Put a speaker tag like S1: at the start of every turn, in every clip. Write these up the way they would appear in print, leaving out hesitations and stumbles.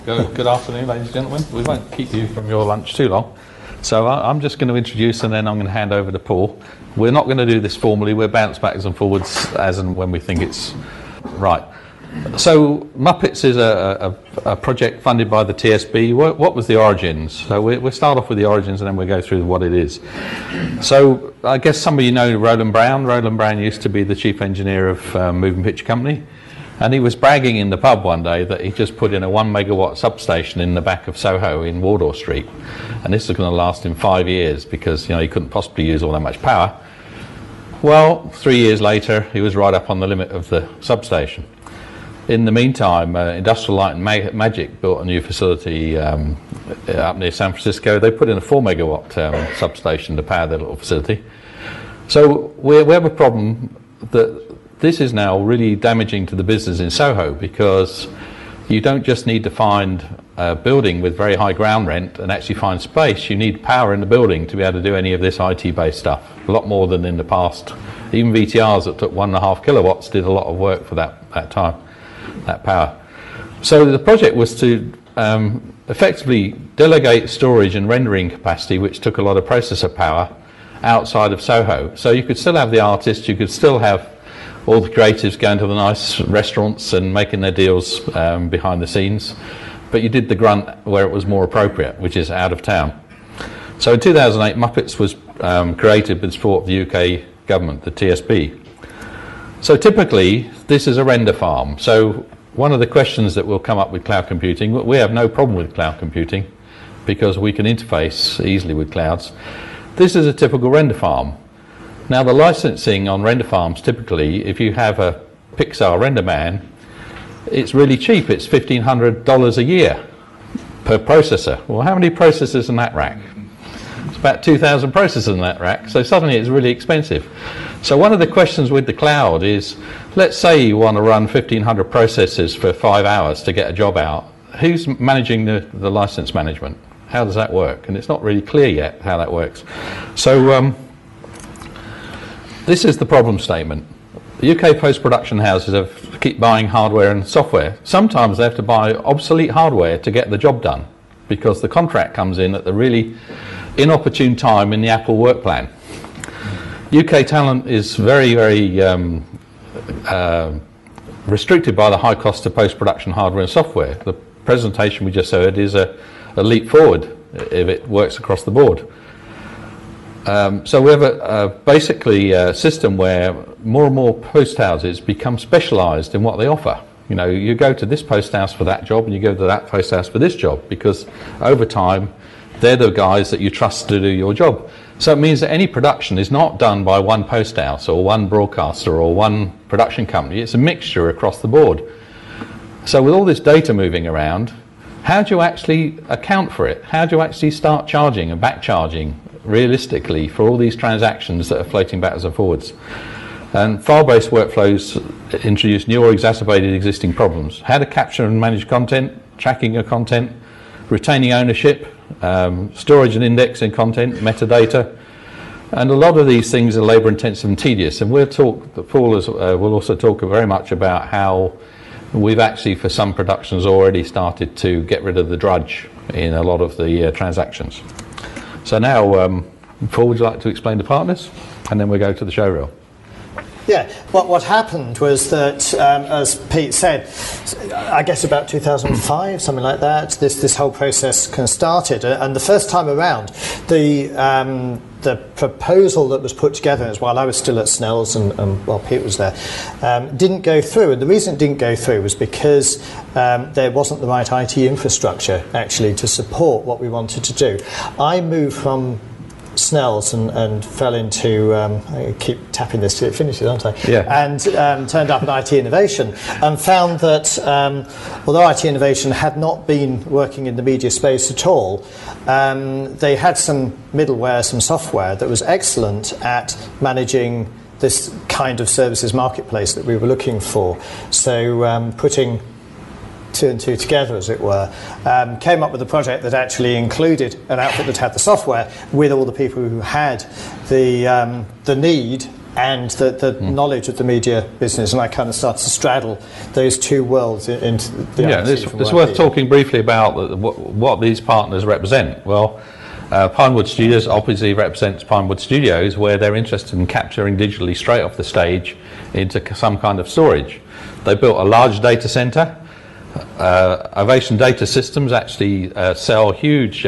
S1: Good afternoon, ladies and gentlemen. We won't keep you from your lunch too long. So I'm just going to introduce and then I'm going to hand over to Paul. We're not going to do this formally. We'll bounce backwards and forwards as and when we think it's right. So Muppets is a project funded by the TSB. What was the origins? So we'll start off with the origins and then we'll go through what it is. So I guess some of you know Roland Brown. Roland Brown used to be the chief engineer of Moving Picture Company. And he was bragging in the pub one day that he just put in a 1 megawatt substation in the back of Soho in Wardour Street. And this was going to last him 5 years because he couldn't possibly use all that much power. Well, 3 years later, he was right up on the limit of the substation. In the meantime, Industrial Light and Magic built a new facility up near San Francisco. They put in a 4 megawatt substation to power their little facility. So we have a problem that this is now really damaging to the business in Soho because you don't just need to find a building with very high ground rent and actually find space. You need power in the building to be able to do any of this IT-based stuff, a lot more than in the past. Even VTRs that took 1.5 kilowatts did a lot of work for that time, that power. So the project was to effectively delegate storage and rendering capacity, which took a lot of processor power, outside of Soho. So you could still have the artists, you could still have all the creatives going to the nice restaurants and making their deals behind the scenes, but you did the grunt where it was more appropriate, which is out of town. So in 2008, Muppets was created with support of the UK government, the TSB. So typically, this is a render farm. So one of the questions that will come up with cloud computing, we have no problem with cloud computing because we can interface easily with clouds. This is a typical render farm. Now the licensing on render farms, typically, if you have a Pixar RenderMan, it's really cheap. It's $1,500 a year per processor. Well, how many processors in that rack? It's about 2,000 processors in that rack, so suddenly it's really expensive. So one of the questions with the cloud is, let's say you want to run 1,500 processors for 5 hours to get a job out. Who's managing the license management? How does that work? And it's not really clear yet how that works. So this is the problem statement. The UK post-production houses keep buying hardware and software. Sometimes they have to buy obsolete hardware to get the job done because the contract comes in at the really inopportune time in the Apple work plan. UK talent is very, very restricted by the high cost of post-production hardware and software. The presentation we just heard is a leap forward if it works across the board. So we have basically a system where more and more post houses become specialised in what they offer. You go to this post house for that job and you go to that post house for this job because over time they're the guys that you trust to do your job. So it means that any production is not done by one post house or one broadcaster or one production company. It's a mixture across the board. So with all this data moving around, how do you actually account for it? How do you actually start charging and back charging realistically for all these transactions that are floating backwards and forwards? And file-based workflows introduce new or exacerbated existing problems. How to capture and manage content, tracking of content, retaining ownership, storage and indexing content, metadata. And a lot of these things are labour-intensive and tedious. And Paul will also talk very much about how we've actually, for some productions, already started to get rid of the drudge in a lot of the transactions. So now, Paul, would you like to explain the partners? And then we'll go to the show reel.
S2: Yeah, what happened was that, as Pete said, I guess about 2005, something like that, this whole process kind of started. And the first time around, the proposal that was put together, while I was still at Snell's and while Pete was there, didn't go through. And the reason it didn't go through was because there wasn't the right IT infrastructure, actually, to support what we wanted to do. I moved from Snell's and fell into, I keep tapping this till it finishes, aren't I?
S1: Yeah.
S2: And turned up at IT Innovation and found that although IT Innovation had not been working in the media space at all, they had some middleware, some software that was excellent at managing this kind of services marketplace that we were looking for. So putting two and two together, as it were, came up with a project that actually included an outfit that had the software with all the people who had the need and the knowledge of the media business, and I kind of started to straddle those two worlds into the
S1: Yeah, it's worth talking briefly about what these partners represent. Well, Pinewood Studios obviously represents Pinewood Studios, where they're interested in capturing digitally straight off the stage into some kind of storage. They built a large data center. Ovation Data Systems actually sell huge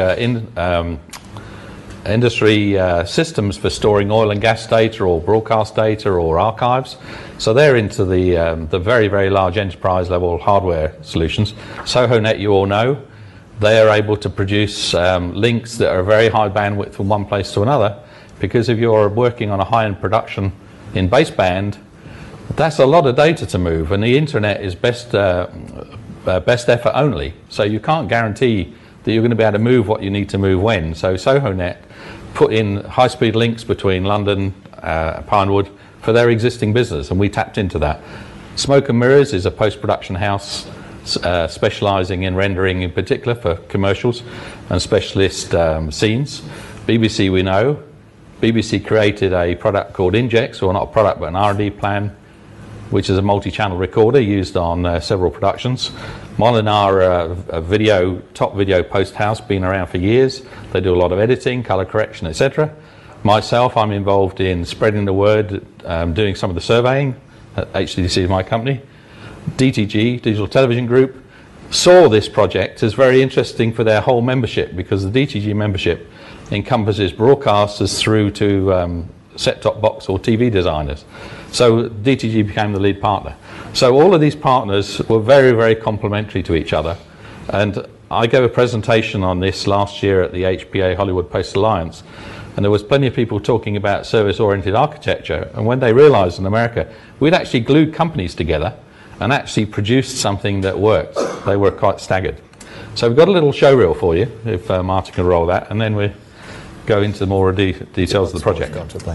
S1: industry systems for storing oil and gas data or broadcast data or archives. So they're into the very, very large enterprise level hardware solutions. SohoNet, you all know, they are able to produce links that are very high bandwidth from one place to another, because if you're working on a high-end production in baseband, that's a lot of data to move, and the internet is best effort only. So you can't guarantee that you're going to be able to move what you need to move when. So SohoNet put in high-speed links between London, Pinewood, for their existing business, and we tapped into that. Smoke and Mirrors is a post-production house specialising in rendering, in particular for commercials and specialist scenes. BBC, we know. BBC created a product called Injex, or not a product but an R&D plan, which is a multi-channel recorder used on several productions. Molinar, a top video post house, been around for years. They do a lot of editing, colour correction, etc. Myself, I'm involved in spreading the word, doing some of the surveying. HTDC is my company. DTG, Digital Television Group, saw this project as very interesting for their whole membership, because the DTG membership encompasses broadcasters through to set-top box or TV designers. So DTG became the lead partner. So all of these partners were very, very complementary to each other. And I gave a presentation on this last year at the HPA Hollywood Post Alliance, and there was plenty of people talking about service-oriented architecture. And when they realized in America, we'd actually glued companies together and actually produced something that worked, they were quite staggered. So we've got a little show reel for you, if Martin can roll that, and then we go into more details of the project.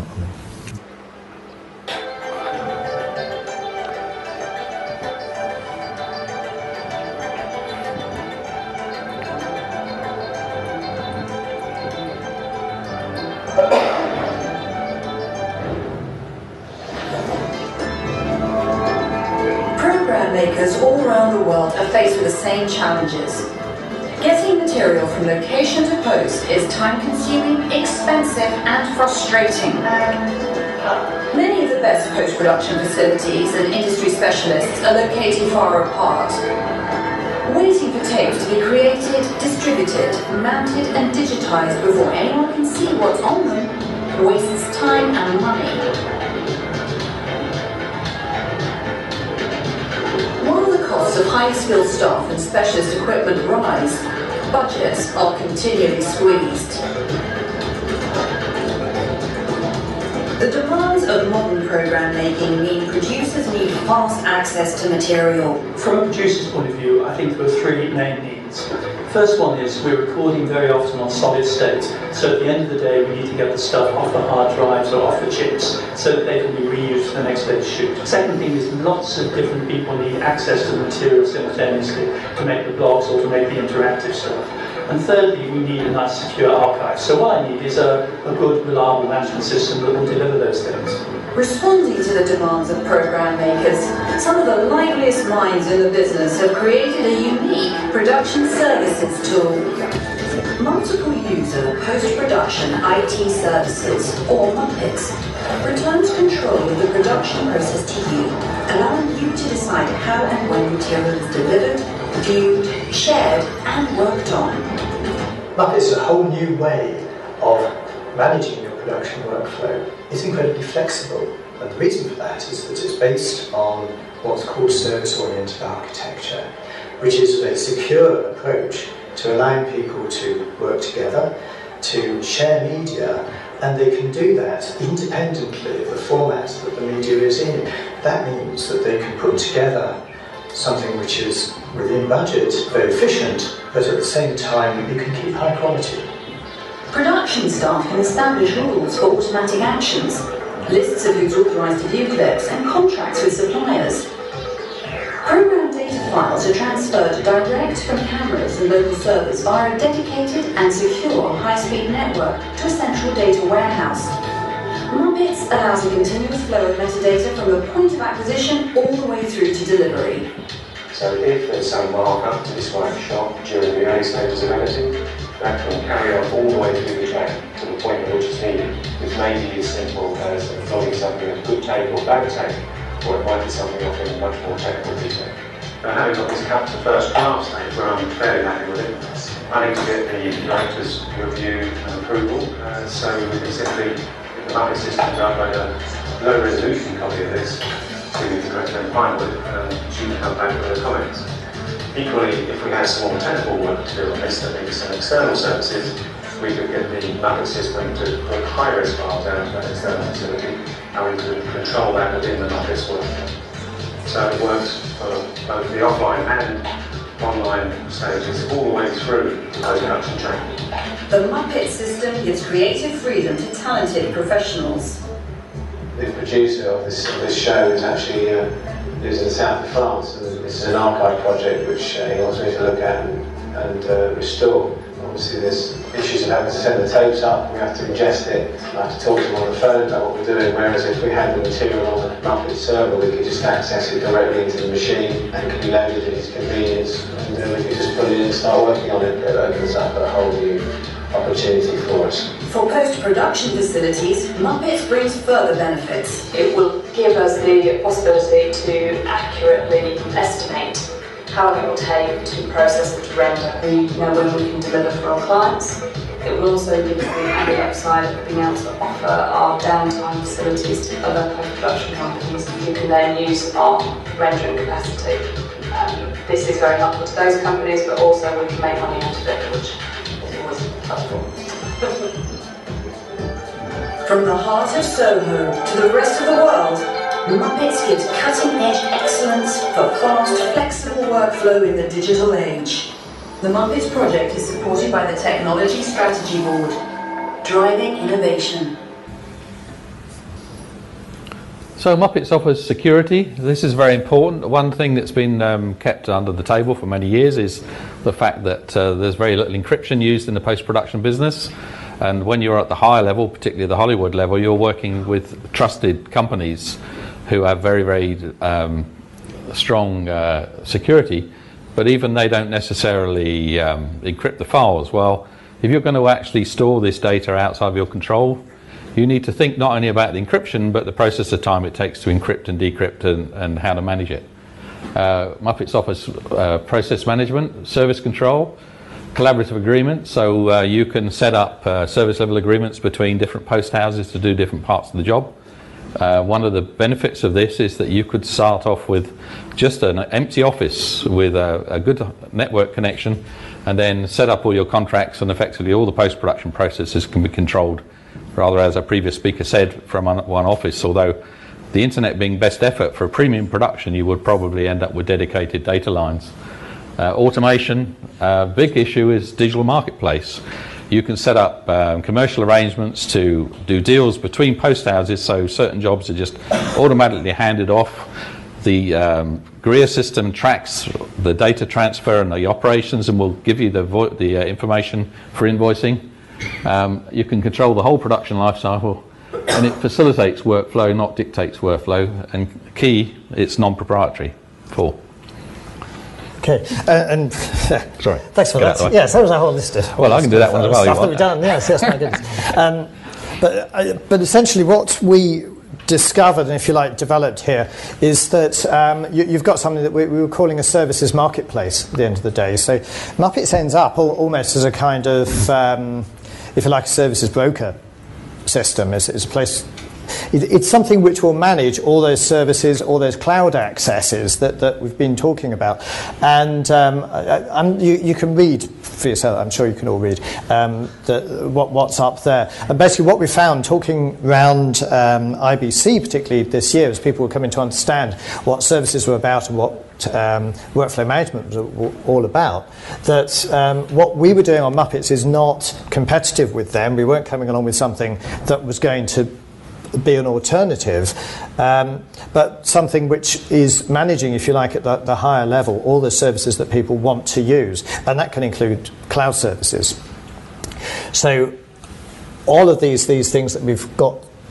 S3: Program makers all around the world are faced with the same challenges. Getting material from location to post is time-consuming, expensive, and frustrating. Many of the best post-production facilities and industry specialists are located far apart. Waiting for tapes to be created, distributed, mounted, and digitized before anyone can see what's on them wastes time and money. While the costs of highly skilled staff and specialist equipment rise, budgets are continually squeezed. The demands of modern program making mean producers need fast access to material.
S4: From a producer's point of view, I think there are three main needs. First one is we're recording very often on solid state, so at the end of the day we need to get the stuff off the hard drives or off the chips so that they can be reused for the next day's shoot. Second thing is lots of different people need access to the material simultaneously to make the blogs or to make the interactive stuff. And thirdly, we need a nice secure archive. So what I need is a good, reliable management system that will deliver those things.
S3: Responding to the demands of program makers, some of the liveliest minds in the business have created a unique production services tool. Multiple user post-production IT services, or MUPITs, returns control of the production process to you, allowing you to decide how and when material is delivered, viewed, shared, and worked on.
S5: MUPIT is a whole new way of managing your production workflow. It's incredibly flexible, and the reason for that is that it's based on what's called service-oriented architecture, which is a secure approach to allowing people to work together, to share media, and they can do that independently of the format that the media is in. That means that they can put together something which is within budget, very efficient, but at the same time you can keep high quality.
S3: Production staff can establish rules for automatic actions, lists of who's authorised to view clips, and contracts with suppliers. Program data files are transferred direct from cameras and local servers via a dedicated and secure high-speed network to a central data warehouse. Muppets allows a continuous flow of metadata from the point of acquisition all the way through to delivery.
S6: So if there's some markup to describe a shop during the early stages of editing, that can carry on all the way through the track to the point at which it's needed, which may be as simple as logging something as good take or bad take, or it might be something offering much more technical detail. Now having got this cut to first draft stage where I'm fairly happy with it, I need to get the director's review and approval, so we can simply, if the Muppet system to upload a low resolution copy of this to the director and Pinewood, and she can come back with her comments. Equally, if we had some more technical work to do on this that needs some external services, we could get the Muppet system to put high-risk files down to an external facility, and we could control that within the Muppet's workflow. So it works for both the offline and online stages, all the way through the post-production track.
S3: The Muppet system gives creative freedom to talented professionals.
S7: The producer of this show is actually lives in the south of France, and this is an archive project which he wants me to look at and restore. Obviously there's issues of having to send the tapes up, we have to ingest it, I have to talk to him on the phone about what we're doing, whereas if we had the material on the Muppet server we could just access it directly into the machine and it could be loaded at his convenience, and then we could just put it in and start working on it. It opens up a whole new opportunity for us.
S3: For post-production facilities, Muppets brings further benefits.
S8: It will give us the possibility to accurately estimate how long it will take to process and to render. We know when we can deliver for our clients. It will also give us the added upside of being able to offer our downtime facilities to other post-production companies who can then use our rendering capacity. This is very helpful to those companies, but also we can make money out of it, which is always helpful.
S3: From the heart of Soho to the rest of the world, Muppets gives cutting-edge excellence for fast, flexible workflow in the digital age. The Muppets project is supported by the Technology Strategy Board, driving innovation.
S1: So Muppets offers security. This is very important. One thing that's been kept under the table for many years is the fact that there's very little encryption used in the post-production business. And when you're at the higher level, particularly the Hollywood level, you're working with trusted companies who have very, very strong security, but even they don't necessarily encrypt the files. Well, if you're going to actually store this data outside of your control, you need to think not only about the encryption, but the process of time it takes to encrypt and decrypt and how to manage it. Muppets offers process management, service control, collaborative agreements, so you can set up service level agreements between different post houses to do different parts of the job. One of the benefits of this is that you could start off with just an empty office with a good network connection and then set up all your contracts, and effectively all the post-production processes can be controlled, rather, as a previous speaker said, from one office. Although the internet being best effort for a premium production, you would probably end up with dedicated data lines. Automation, big issue is digital marketplace. You can set up commercial arrangements to do deals between post houses, so certain jobs are just automatically handed off. The Greer system tracks the data transfer and the operations and will give you the information for invoicing. You can control the whole production life cycle, and it facilitates workflow, not dictates workflow, and key, it's non-proprietary.
S2: Okay, and
S1: Sorry.
S2: Thanks for that. Yes, that was a whole list of.
S1: Well, I can do that one as well.
S2: Stuff that we've done. Yes, my goodness. But essentially, what we discovered, and if you like, developed here, is that you've got something that we were calling a services marketplace. At the end of the day, so Muppets ends up almost as a kind of, if you like, a services broker system. It's a place. It's something which will manage all those services, all those cloud accesses that we've been talking about. And you can read for yourself, I'm sure you can all read, what's up there. And basically what we found talking around IBC, particularly this year, as people were coming to understand what services were about and what workflow management was all about, that what we were doing on Muppets is not competitive with them. We weren't coming along with something that was going to be an alternative, but something which is managing, if you like, at the higher level, all the services that people want to use, and that can include cloud services. So all of these things that we've got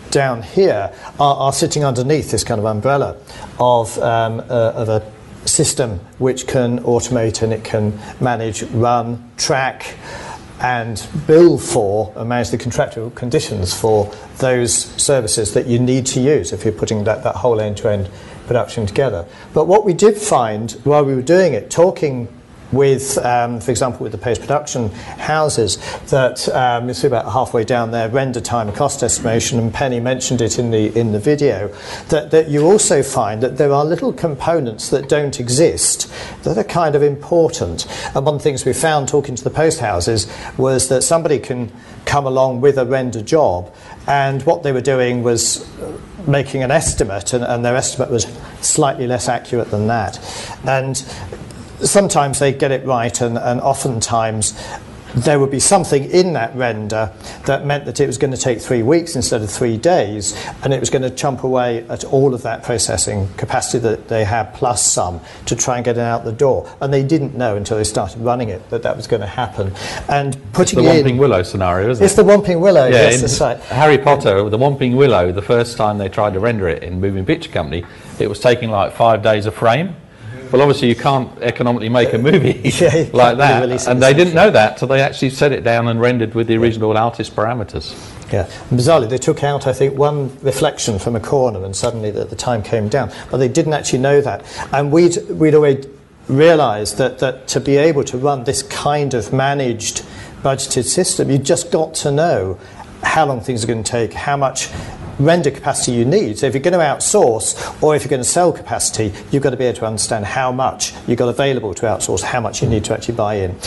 S2: down here are sitting underneath this kind of umbrella of a system which can automate and it can manage, run, track, and bill for and manage the contractual conditions for those services that you need to use if you're putting that whole end-to-end production together. But what we did find while we were doing it, talking with, for example, with the post-production houses, that you see about halfway down there, render time and cost estimation, and Penny mentioned it in the video, that you also find that there are little components that don't exist that are kind of important. And one of the things we found talking to the post houses was that somebody can come along with a render job, and what they were doing was making an estimate, and their estimate was slightly less accurate than that. And sometimes they get it right, and oftentimes there would be something in that render that meant that it was going to take 3 weeks instead of 3 days, and it was going to chomp away at all of that processing capacity that they had plus some to try and get it out the door. And they didn't know until they started running it that was going to happen. And putting
S1: it's the Whomping Willow scenario, isn't it?
S2: It's the Whomping Willow,
S1: yeah,
S2: yes, that's right.
S1: Harry Potter, the Whomping Willow, the first time they tried to render it in Moving Picture Company, it was taking like 5 days a frame. Well, obviously you can't economically make a movie like that, and they didn't know that, so they actually set it down and rendered with the original artist parameters.
S2: Yeah, and bizarrely they took out, I think, one reflection from a corner, and suddenly the time came down, but they didn't actually know that. And we'd already realised that to be able to run this kind of managed, budgeted system, you just got to know how long things are going to take, how much render capacity you need. So if you're going to outsource or if you're going to sell capacity, you've got to be able to understand how much you've got available to outsource, how much you need to actually buy in.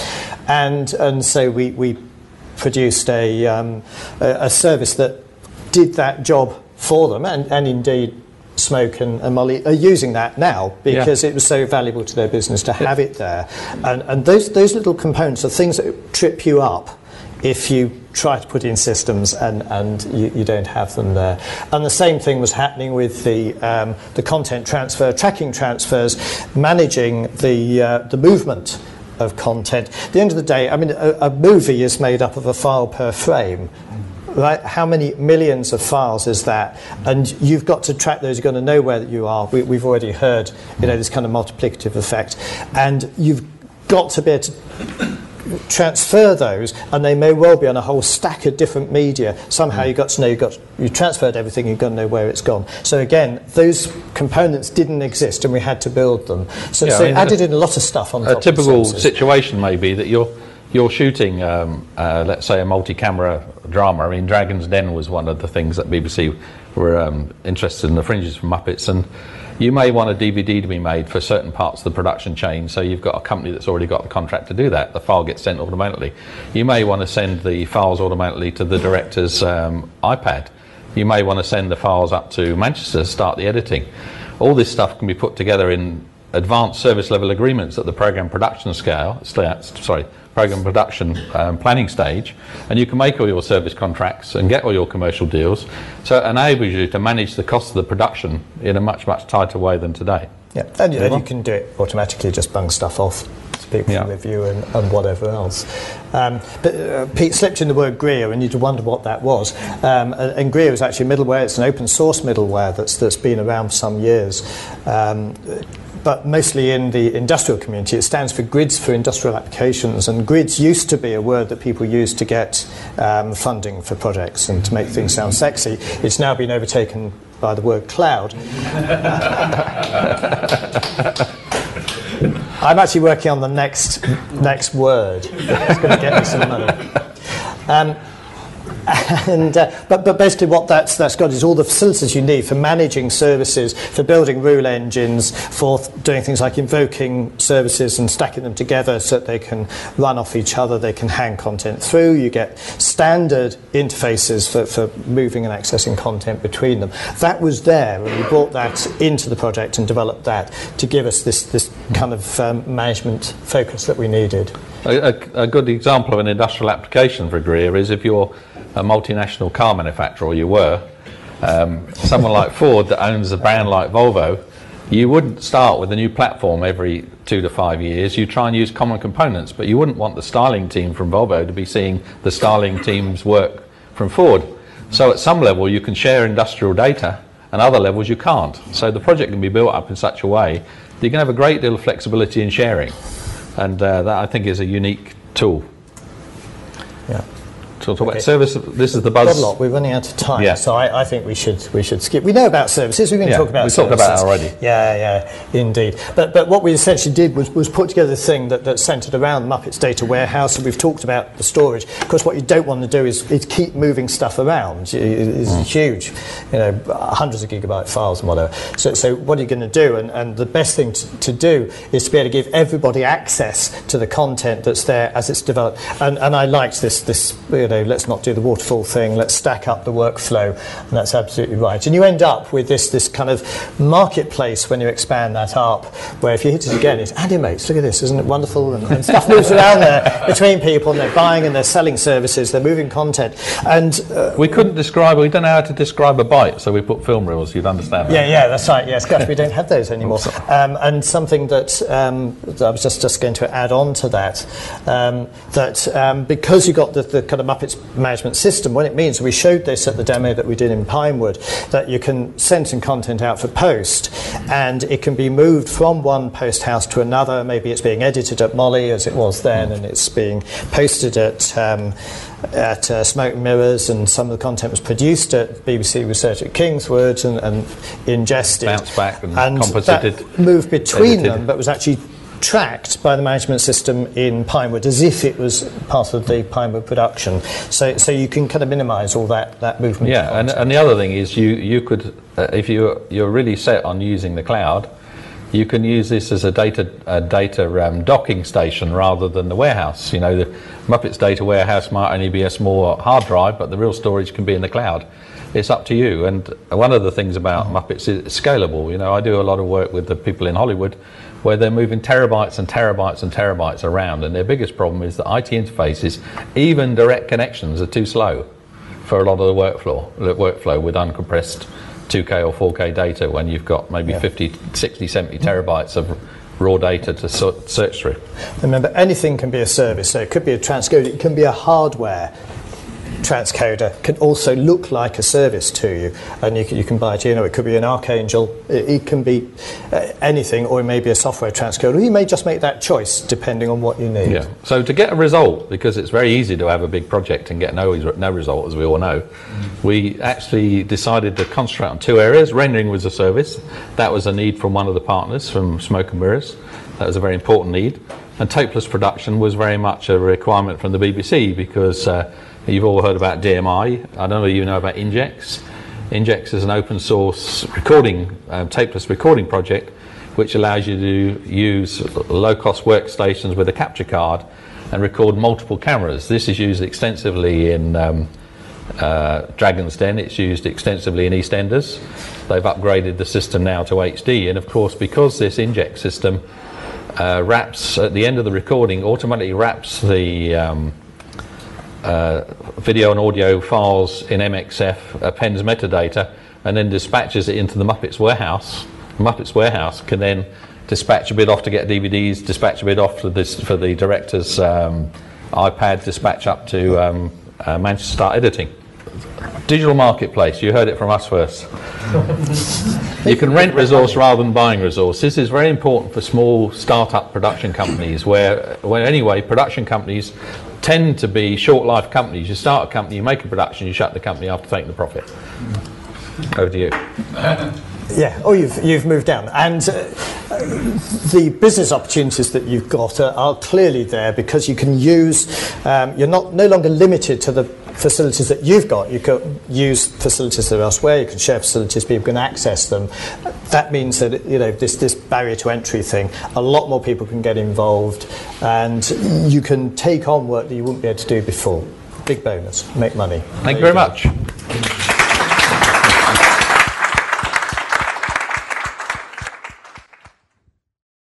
S2: And so we produced a service that did that job for them, and indeed Smoke and Molly are using that now because it was so valuable to their business to have it there. And those little components are things that trip you up if you try to put in systems and you don't have them there. And the same thing was happening with the content transfer, tracking transfers, managing the movement of content. At the end of the day, I mean, a movie is made up of a file per frame. Right? How many millions of files is that? And you've got to track those. You've got to know where that you are. We've already heard, this kind of multiplicative effect, and you've got to be able to transfer those, and they may well be on a whole stack of different media. Somehow you've got to know you transferred everything. You've got to know where it's gone. So again, those components didn't exist, and we had to build them. So it added in a lot of stuff on top. A
S1: typical situation may be that you're shooting, let's say, a multi-camera drama. I mean, Dragon's Den was one of the things that BBC were interested in, the fringes from Muppets, and you may want a DVD to be made for certain parts of the production chain, so you've got a company that's already got the contract to do that. The file gets sent automatically. You may want to send the files automatically to the director's iPad. You may want to send the files up to Manchester to start the editing. All this stuff can be put together in advanced service level agreements at the program production program production planning stage, and you can make all your service contracts and get all your commercial deals, so it enables you to manage the cost of the production in a much tighter way than today.
S2: Yeah, and you can do it automatically, just bung stuff off to people for review and whatever else. But Pete slipped in the word Greer, and you'd wonder what that was. And Greer is actually middleware. It's an open source middleware that's been around for some years. But mostly in the industrial community. It stands for Grids for Industrial Applications, and grids used to be a word that people used to get funding for projects and to make things sound sexy. It's now been overtaken by the word cloud. I'm actually working on the next word. It's going to get me some money. But basically what that's got is all the facilities you need for managing services, for building rule engines, for doing things like invoking services and stacking them together so that they can run off each other, they can hang content through. You get standard interfaces for moving and accessing content between them. That was there, and we brought that into the project and developed that to give us this kind of management focus that we needed.
S1: A good example of an industrial application for Greer is if you're a multinational car manufacturer, or you were, someone like Ford that owns a brand like Volvo, you wouldn't start with a new platform every 2 to 5 years. You try and use common components, but you wouldn't want the styling team from Volvo to be seeing the styling team's work from Ford. So at some level you can share industrial data, and other levels you can't. So the project can be built up in such a way that you can have a great deal of flexibility in sharing, and that I think is a unique tool.
S2: Yeah.
S1: So talk about service. This is the buzz.
S2: Got a lot. We're running out of time,
S1: Yeah.
S2: so I think we should skip. We know about services. We can talk about.
S1: We
S2: services.
S1: talked about it already.
S2: Yeah, indeed. But what we essentially did was put together a thing that centred around Muppets Data Warehouse, and we've talked about the storage. Of course, what you don't want to do is keep moving stuff around. It's huge, hundreds of gigabyte files and whatever. So what are you going to do? And the best thing to do is to be able to give everybody access to the content that's there as it's developed. And I liked this. Let's not do the waterfall thing, let's stack up the workflow, and that's absolutely right. And you end up with this kind of marketplace when you expand that up, where if you hit it again, it's Animates, look at this, isn't it wonderful? And stuff moves around there between people, and they're buying and they're selling services, they're moving content. And
S1: we don't know how to describe a byte, so we put film reels, you'd understand that.
S2: Yeah, that's right, yes, gosh, we don't have those anymore. And something that I was just going to add on to that, because you got the kind of Muppets management system, what it means, we showed this at the demo that we did in Pinewood, that you can send some content out for post, and it can be moved from one post house to another. Maybe it's being edited at Molly, as it was then, and it's being posted at Smoke and Mirrors, and some of the content was produced at BBC Research at Kingswood and ingested.
S1: Bounced back and
S2: composited. That moved between them, but was actually tracked by the management system in Pinewood as if it was part of the Pinewood production. So you can kind of minimise all that movement.
S1: Yeah, and the other thing is you could, if you're really set on using the cloud, you can use this as a data docking station rather than the warehouse. The Muppets Data Warehouse might only be a small hard drive, but the real storage can be in the cloud. It's up to you. And one of the things about Muppets is it's scalable. I do a lot of work with the people in Hollywood where they're moving terabytes and terabytes and terabytes around, and their biggest problem is that IT interfaces, even direct connections, are too slow for a lot of the workflow with uncompressed 2K or 4K data when you've got maybe 50, 60, 70 terabytes of raw data to search through.
S2: Remember, anything can be a service, so it could be a transcoder, it can be a hardware transcoder, can also look like a service to you, and you can buy it. It could be an Archangel, it can be anything, or it may be a software transcoder. You may just make that choice depending on what you need.
S1: Yeah. So to get a result, because it's very easy to have a big project and get no result, as we all know, we actually decided to concentrate on two areas. Rendering was a service. That was a need from one of the partners, from Smoke and Mirrors. That was a very important need. And tapeless production was very much a requirement from the BBC, because you've all heard about DMI. I don't know if you know about Ingex. Ingex is an open source tapeless recording project which allows you to use low-cost workstations with a capture card and record multiple cameras. This is used extensively in Dragon's Den. It's used extensively in EastEnders. They've upgraded the system now to HD, and of course, because this Ingex system wraps, at the end of the recording, automatically wraps the video and audio files in MXF, appends metadata, and then dispatches it into the Muppets Warehouse. The Muppets Warehouse can then dispatch a bit off to get DVDs, dispatch a bit off for the director's iPad, dispatch up to Manchester to start editing. Digital marketplace, you heard it from us first. You can rent resource rather than buying resource. This is very important for small start-up production companies where anyway, production companies tend to be short-life companies. You start a company, you make a production, you shut the company after taking the profit. Over to you.
S2: Yeah, you've moved down. And the business opportunities that you've got are clearly there, because you can use, you're no longer limited to the facilities that you've got. You can use facilities that are elsewhere, you can share facilities, people can access them. That means that this barrier to entry thing, a lot more people can get involved, and you can take on work that you wouldn't be able to do before. Big bonus, make money.
S1: Thank you very much.